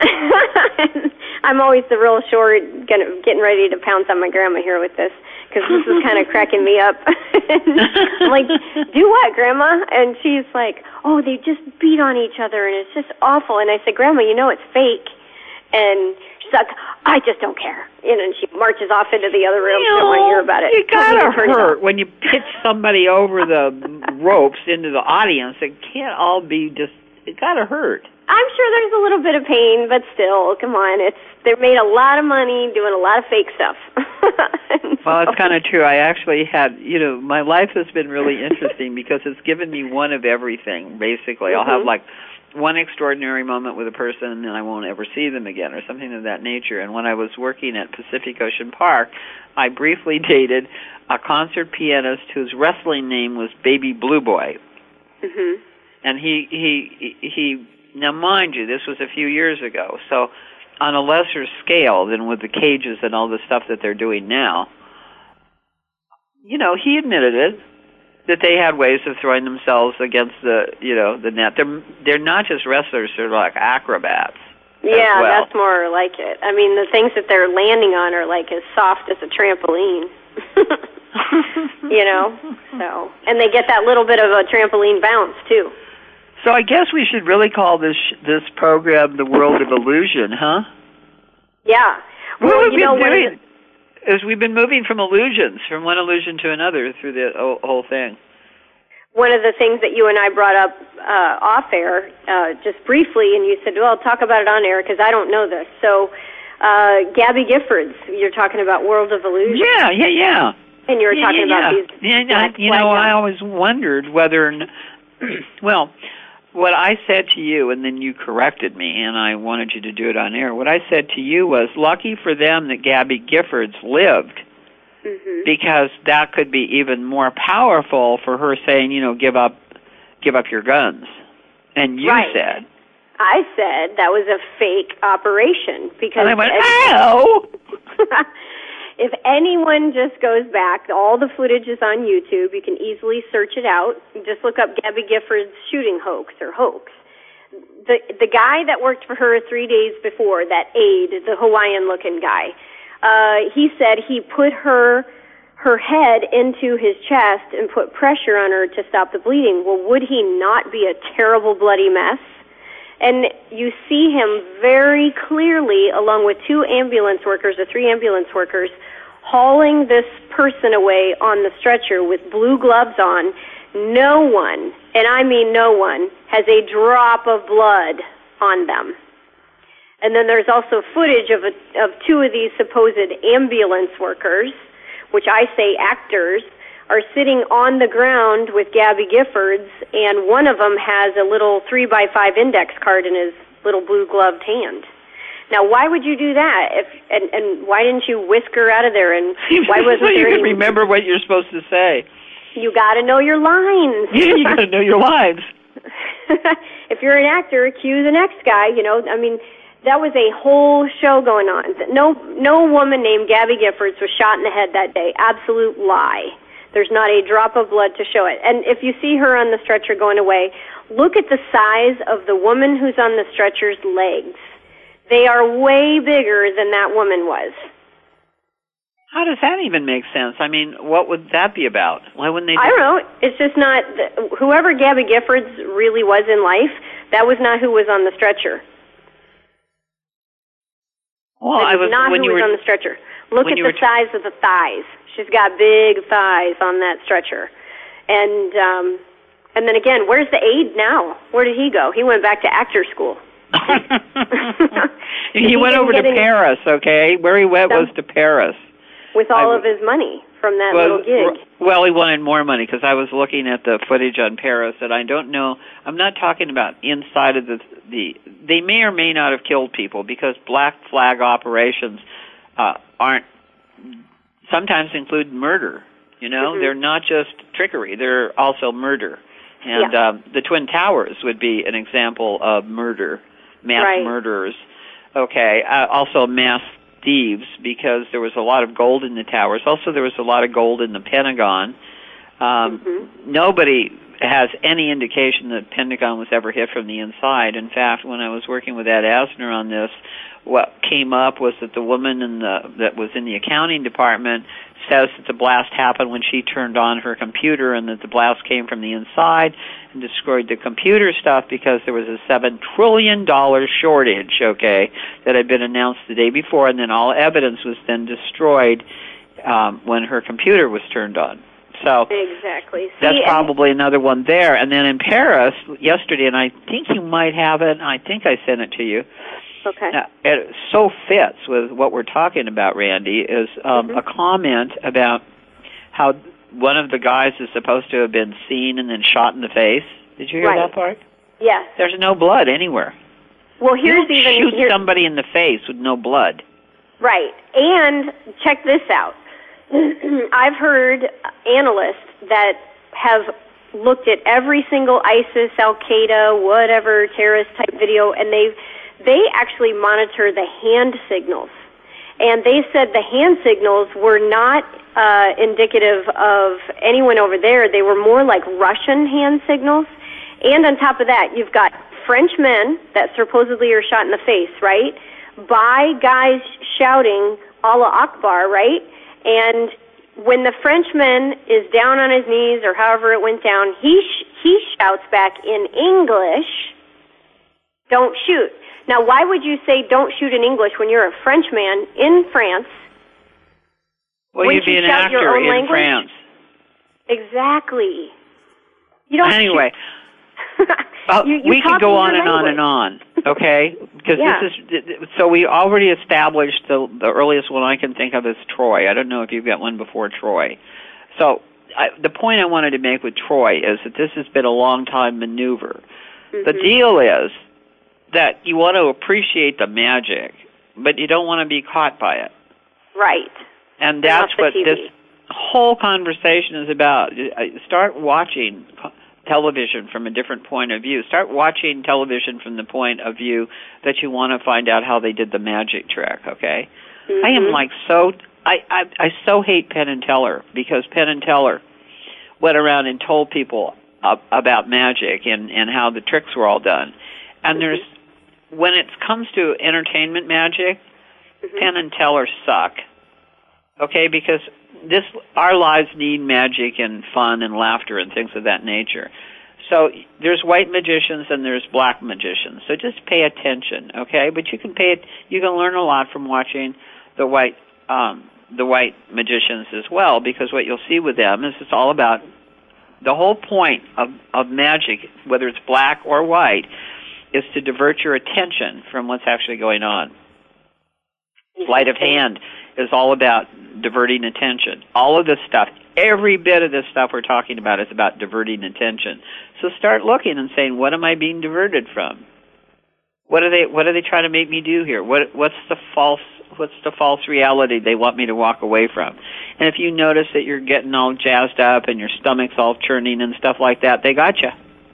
I'm always the real short, gonna, getting ready to pounce on my grandma here with this, because this is kind of cracking me up. I'm like, do what, Grandma? And she's like, oh, they just beat on each other, and it's just awful. And I said, Grandma, you know it's fake. And she's like, I just don't care. You know, and she marches off into the other room. You She don't want to hear about it. You gotta Totally hurt when you pitch somebody over the ropes into the audience. It can't all be just, it gotta hurt. I'm sure there's a little bit of pain, but still, come on, it's they made a lot of money doing a lot of fake stuff. Well, it's kind of true. I actually had, you know, my life has been really interesting because it's given me one of everything, basically. Mm-hmm. I'll have, like, one extraordinary moment with a person and then I won't ever see them again or something of that nature. And when I was working at Pacific Ocean Park, I briefly dated a concert pianist whose wrestling name was Baby Blue Boy. Mm-hmm. And he, he, he, now mind you, this was a few years ago, so on a lesser scale than with the cages and all the stuff that they're doing now, you know, he admitted it, that they had ways of throwing themselves against the, you know, the net. They're, they're not just wrestlers, they're like acrobats. Yeah, well. That's more like it. I mean, the things that they're landing on are like as soft as a trampoline. You know, so, and they get that little bit of a trampoline bounce, too. So I guess we should really call this this program The World of Illusion, huh? Yeah. Well, what have you we know, been doing? one of the, is we've been moving from illusions, from one illusion to another through the whole thing. One of the things that you and I brought up uh, off air, uh, just briefly, and you said, well, talk about it on air because I don't know this. So, uh, Gabby Giffords, you're talking about World of Illusion. Yeah, yeah, yeah. And you were yeah, talking yeah, about yeah. these. Yeah, I, you know, I always wondered whether, well, what I said to you, and then you corrected me, and I wanted you to do it on air. What I said to you was, lucky for them that Gabby Giffords lived, mm-hmm. because that could be even more powerful for her saying, you know, give up, give up your guns. And you right. said, I said that was a fake operation because. And I went, ow! If anyone just goes back, all the footage is on YouTube. You can easily search it out. You just look up Gabby Giffords shooting hoax or hoax. The the guy that worked for her three days before, that aide, the Hawaiian-looking guy, uh, he said he put her her head into his chest and put pressure on her to stop the bleeding. Well, would he not be a terrible bloody mess? And you see him very clearly, along with two ambulance workers or three ambulance workers, hauling this person away on the stretcher with blue gloves on. No one, and I mean no one, has a drop of blood on them. And then there's also footage of a, of two of these supposed ambulance workers, which I say actors, are sitting on the ground with Gabby Giffords, and one of them has a little three by five index card in his little blue-gloved hand. Now, why would you do that? If and, and why didn't you whisk her out of there? And why wasn't so you there can any... remember what you're supposed to say. You got to know your lines. Yeah, you got to know your lines. If you're an actor, cue the next guy. You know, I mean, that was a whole show going on. No, no woman named Gabby Giffords was shot in the head that day. Absolute lie. There's not a drop of blood to show it. And if you see her on the stretcher going away, look at the size of the woman who's on the stretcher's legs. They are way bigger than that woman was. How does that even make sense? I mean, what would that be about? Why wouldn't they do I don't know. It's just not... Whoever Gabby Giffords really was in life, that was not who was on the stretcher. Well, that I was not when who you was were, on the stretcher. Look at the t- size of the thighs. She's got big thighs on that stretcher. And um, and then again, where's the aide now? Where did he go? He went back to actor school. he, he went over to Paris, okay? Where he went was to Paris. With all I, of his money from that well, little gig. Well, he wanted more money because I was looking at the footage on Paris, and I don't know. I'm not talking about inside of the the. They may or may not have killed people because black flag operations uh, aren't. Sometimes include murder. You know, mm-hmm. They're not just trickery; they're also murder. And yeah. um, the Twin Towers would be an example of murder, mass right. murderers. Okay, uh, also mass thieves because there was a lot of gold in the towers. Also, there was a lot of gold in the Pentagon. Um, mm-hmm. Nobody has any indication that Pentagon was ever hit from the inside. In fact, when I was working with Ed Asner on this, what came up was that the woman in the that was in the accounting department says that the blast happened when she turned on her computer and that the blast came from the inside and destroyed the computer stuff because there was a seven trillion dollars shortage, okay, that had been announced the day before, and then all evidence was then destroyed um, when her computer was turned on. So exactly. See, that's and probably another one there. And then in Paris yesterday, and I think you might have it. I think I sent it to you. Okay. Now, it so fits with what we're talking about, Randy, is um, Mhm. a comment about how one of the guys is supposed to have been seen and then shot in the face. Did you hear Right. that part? Yes. There's no blood anywhere. Well, You here's don't even shoot here, somebody in the face with no blood. right. And check this out. I've heard analysts that have looked at every single ISIS, Al Qaeda, whatever terrorist type video, and they they actually monitor the hand signals. And they said the hand signals were not uh, indicative of anyone over there. They were more like Russian hand signals. And on top of that, you've got French men that supposedly are shot in the face, right? By guys shouting Allah Akbar, right? And when the Frenchman is down on his knees or however it went down, he sh- he shouts back in English, "Don't shoot." Now, why would you say "don't shoot" in English when you're a Frenchman in France? Well, Wouldn't you'd be you an shout your actor own in language? France. Exactly. You don't. Anyway, shoot. uh, you, you we talk could go in on your and on and language. on, okay? Because Yeah. this is so we already established the the earliest one I can think of is Troy. I don't know if you've got one before Troy. So I, the point I wanted to make with Troy is that this has been a long time maneuver. Mm-hmm. The deal is that you want to appreciate the magic, but you don't want to be caught by it. Right. And that's Not the what T V. this whole conversation is about. Start watching television from a different point of view. Start watching television from the point of view that you want to find out how they did the magic trick, okay? Mm-hmm. I am like so, I, I, I so hate Penn and Teller because Penn and Teller went around and told people uh, about magic and, and how the tricks were all done. And Mm-hmm. there's, when it comes to entertainment magic, Mm-hmm. Penn and Teller suck. Okay, because this our lives need magic and fun and laughter and things of that nature. So there's white magicians and there's black magicians. So just pay attention, okay? But you can pay it. You can learn a lot from watching the white um, the white magicians as well, because what you'll see with them is it's all about the whole point of of magic, whether it's black or white, is to divert your attention from what's actually going on. Sleight of hand is all about diverting attention. All of this stuff, every bit of this stuff we're talking about is about diverting attention. So start looking and saying, what am I being diverted from? What are they what are they trying to make me do here? What what's the false what's the false reality they want me to walk away from? And if you notice that you're getting all jazzed up and your stomach's all churning and stuff like that, they got you.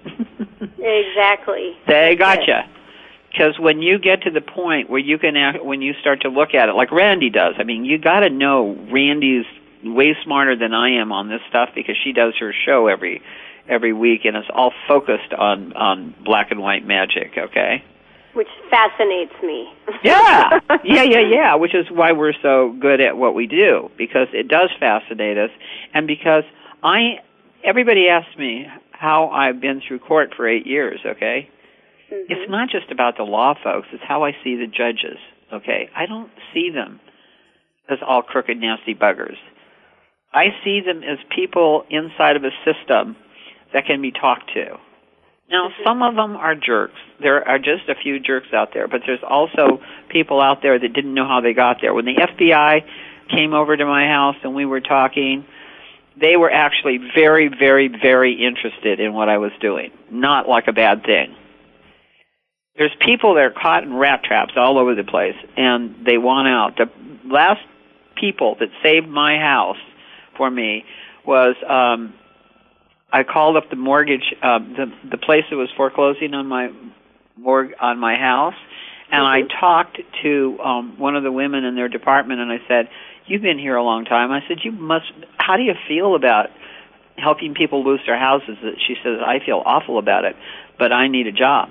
Exactly. They got That's you. Because when you get to the point where you can, act, when you start to look at it, like Randy does, I mean, you got to know Randy's way smarter than I am on this stuff because she does her show every every week, and it's all focused on on black and white magic. Okay. Which fascinates me. Yeah, yeah, yeah, yeah. Which is why we're so good at what we do, because it does fascinate us, and because I, everybody asks me how I've been through court for eight years. Okay. Mm-hmm. It's not just about the law, folks. It's how I see the judges, okay? I don't see them as all crooked, nasty buggers. I see them as people inside of a system that can be talked to. Now, mm-hmm. some of them are jerks. There are just a few jerks out there, but there's also people out there that didn't know how they got there. When the F B I came over to my house and we were talking, they were actually very, very, very interested in what I was doing, not like a bad thing. There's people that are caught in rat traps all over the place, and they want out. The last people that saved my house for me was um, I called up the mortgage, uh, the the place that was foreclosing on my morg on my house, and mm-hmm. I talked to um, one of the women in their department, and I said, "You've been here a long time." I said, "You must. How do you feel about helping people lose their houses?" She says, "I feel awful about it, but I need a job."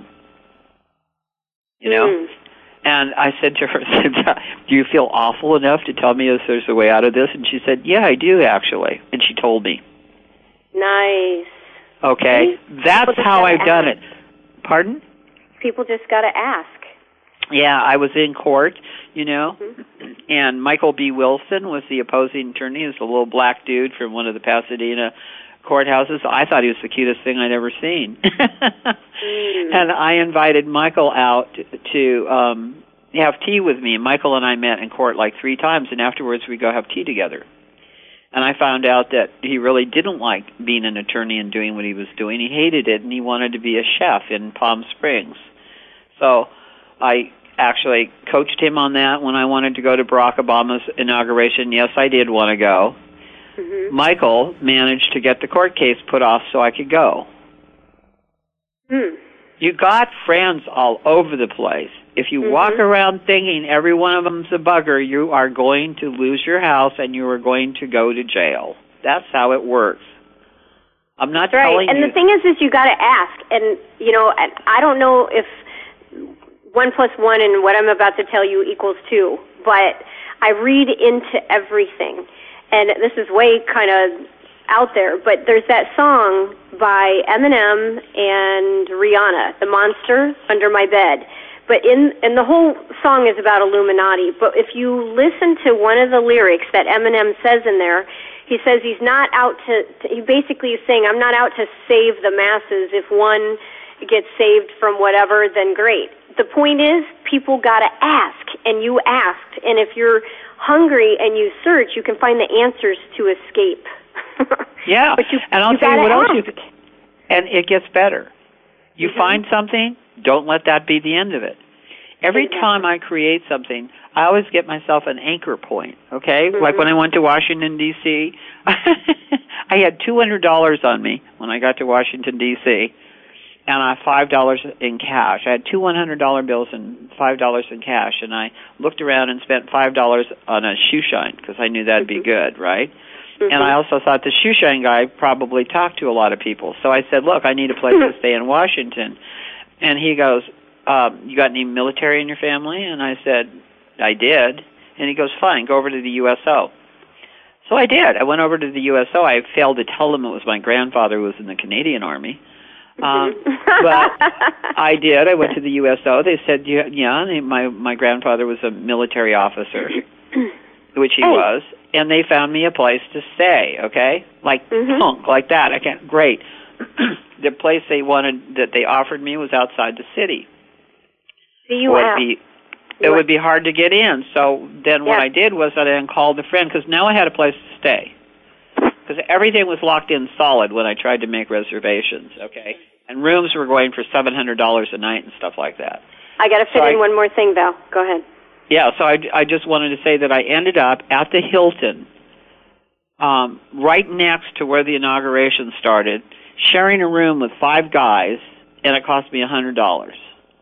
You know? Mm. And I said to her, "Do you feel awful enough to tell me if there's a way out of this?" And she said, "Yeah, I do, actually." And she told me. Nice. Okay? See? That's how I've ask. done it. Pardon? People just got to ask. Yeah, I was in court, you know, mm-hmm. and Michael B. Wilson was the opposing attorney. He was a little black dude from one of the Pasadena courthouses. I thought he was the cutest thing I'd ever seen. mm. And I invited Michael out to um, have tea with me. Michael and I met in court like three times, and afterwards we go have tea together. And I found out that he really didn't like being an attorney and doing what he was doing. He hated it, and he wanted to be a chef in Palm Springs. So I actually coached him on that when I wanted to go to Barack Obama's inauguration. Yes, I did want to go. Mm-hmm. Michael managed to get the court case put off so I could go. Mm. You got friends all over the place. If you mm-hmm. walk around thinking every one of them's a bugger, you are going to lose your house and you are going to go to jail. That's how it works. I'm not That's telling right. And you. the thing is, is you got to ask. And, you know, I don't know if one plus one and what I'm about to tell you equals two, but I read into everything. And this is way kind of out there, but there's that song by Eminem and Rihanna, The Monster Under My Bed. But in and the whole song is about Illuminati. But if you listen to one of the lyrics that Eminem says in there, he says he's not out to, to he basically is saying, I'm not out to save the masses. If one gets saved from whatever, then great. The point is, people got to ask, and you asked. And if you're hungry and you search, you can find the answers to escape. Yeah, but you, and I'll you tell you what ask. else you could, and it gets better. You mm-hmm. find something, don't let that be the end of it. Every exactly. time I create something, I always get myself an anchor point, okay? Mm-hmm. Like when I went to Washington, D C, I had two hundred dollars on me when I got to Washington, D C, and I had five dollars in cash. I had two one hundred dollar bills and five dollars in cash, and I looked around and spent five dollars on a shoe shine because I knew that'd mm-hmm. be good, right? Mm-hmm. And I also thought the shoe shine guy probably talked to a lot of people. So I said, look, I need a place to stay in Washington. And he goes, um, you got any military in your family? And I said, I did. And he goes, fine, go over to the U S O. So I did. I went over to the U S O. I failed to tell them it was my grandfather who was in the Canadian Army. Um, but I did. I went to the U S O. They said, yeah, yeah they, my, my grandfather was a military officer, which he hey. was. And they found me a place to stay, okay? Like mm-hmm. punk, like that. I can't, great. The place they wanted, that they offered me was outside the city. You it would be, it would be hard to get in. So then what yeah. I did was that I then called a friend, because now I had a place to stay. Because everything was locked in solid when I tried to make reservations, okay? And rooms were going for seven hundred dollars a night and stuff like that. I got to fit so in I, one more thing, Val. Go ahead. Yeah, so I, I just wanted to say that I ended up at the Hilton, um, right next to where the inauguration started, sharing a room with five guys, and it cost me one hundred dollars.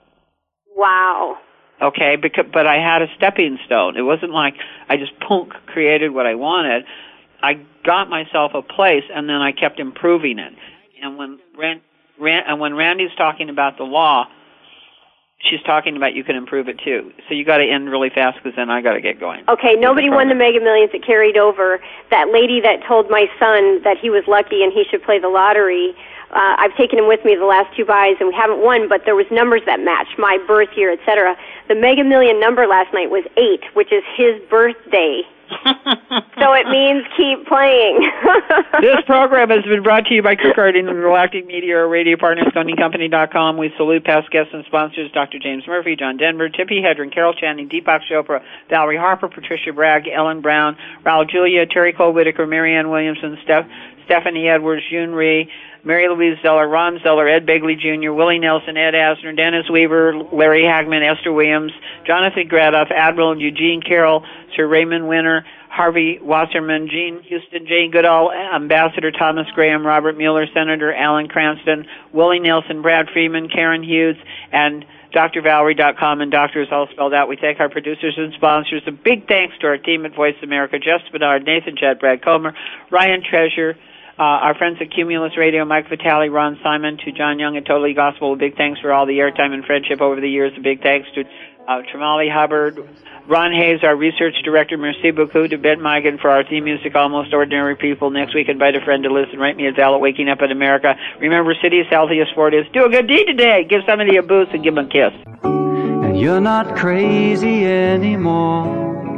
Wow. Okay, because, but I had a stepping stone. It wasn't like I just punk created what I wanted. I got myself a place, and then I kept improving it. And when Rand, Rand, and when Randy's talking about the law, she's talking about you can improve it too. So you got to end really fast because then I got to get going. Okay, nobody won the Mega Millions that carried over. That lady that told my son that he was lucky and he should play the lottery, uh, I've taken him with me the last two buys and we haven't won, but there was numbers that matched my birth year, et cetera. The Mega Million number last night was eight, which is his birthday. So it means keep playing. This program has been brought to you by Cook Art and Galactic Media, our radio partner, Stony Company dot com. We salute past guests and sponsors, Doctor James Murphy, John Denver, Tippi Hedren, Carol Channing, Deepak Chopra, Valerie Harper, Patricia Bragg, Ellen Brown, Raul Julia, Terry Cole Whitaker, Marianne Williamson, Steph, Stephanie Edwards, June Rhee, Mary Louise Zeller, Ron Zeller, Ed Begley Junior, Willie Nelson, Ed Asner, Dennis Weaver, Larry Hagman, Esther Williams, Jonathan Gradoff, Admiral Eugene Carroll, Sir Raymond Winter, Harvey Wasserman, Gene Houston, Jay Goodall, Ambassador Thomas Graham, Robert Mueller, Senator Alan Cranston, Willie Nelson, Brad Freeman, Karen Hughes, and D R Valerie dot com, and doctor is all spelled out. We thank our producers and sponsors. A big thanks to our team at Voice America, Jeff Spinard, Nathan Chad, Brad Comer, Ryan Treasure, Uh, our friends at Cumulus Radio, Mike Vitale, Ron Simon, to John Young at Totally Gospel. A big thanks for all the airtime and friendship over the years. A big thanks to uh, Tramali Hubbard, Ron Hayes, our research director. Merci beaucoup to Ben Migan for our theme music, Almost Ordinary People. Next week, invite a friend to listen. Write me at Val at Waking Up in America. Remember, city's healthiest sport is do a good deed today. Give somebody a boost and give them a kiss. And you're not crazy anymore.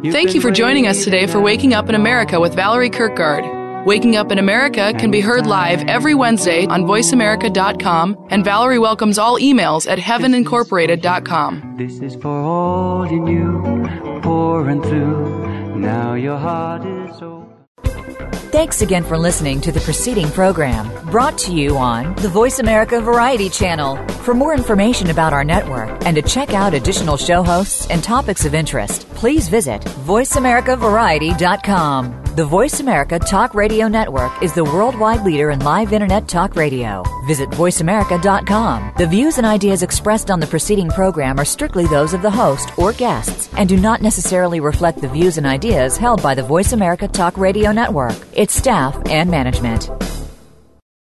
Thank you for joining us today for Waking Up in America with Valerie Kirkgard. Waking Up in America can be heard live every Wednesday on voice america dot com, and Valerie welcomes all emails at heaven incorporated dot com. This is for all you knew, pouring through. Now your heart is open. Thanks again for listening to the preceding program, brought to you on the Voice America Variety Channel. For more information about our network and to check out additional show hosts and topics of interest, please visit voice america variety dot com. The Voice America Talk Radio Network is the worldwide leader in live Internet talk radio. Visit voice america dot com. The views and ideas expressed on the preceding program are strictly those of the host or guests and do not necessarily reflect the views and ideas held by the Voice America Talk Radio Network, its staff, and management.